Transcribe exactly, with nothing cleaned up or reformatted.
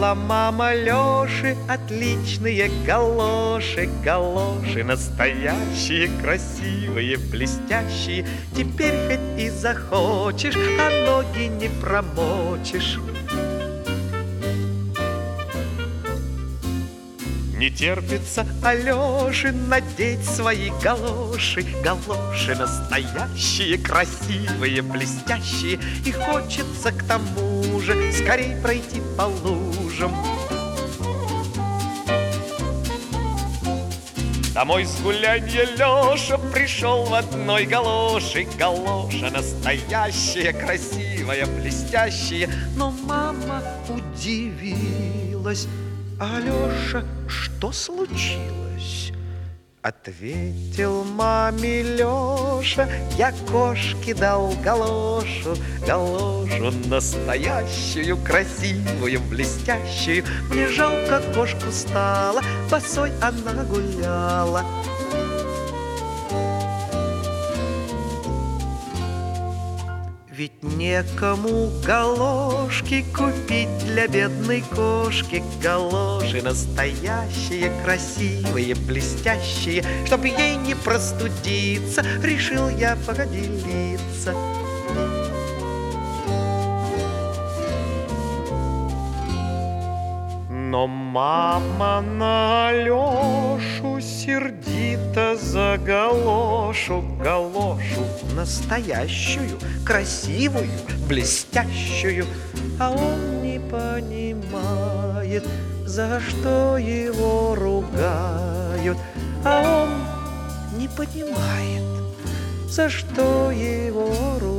Купила мама Лёши отличные галоши, галоши настоящие, красивые, блестящие. Теперь хоть и захочешь, а ноги не промочишь. Не терпится Алёше надеть свои галоши, галоши настоящие, красивые, блестящие. И хочется к тому же скорей пройти по лужам. Домой с гулянья Лёша пришел в одной галоши, галоша настоящая, красивая, блестящая. Но мама удивилась. Алёша, что случилось? Ответил маме Лёша: я кошке дал галошу, галошу настоящую, красивую, блестящую. Мне жалко кошку стало, босой она гуляла. Ведь некому галошки купить для бедной кошки. Галоши настоящие, красивые, блестящие. Чтоб ей не простудиться, решил я поделиться. Но мама на Алёшу сердито за галошу, галошу настоящую, красивую, блестящую. А он не понимает, за что его ругают. А он не понимает, за что его ругают.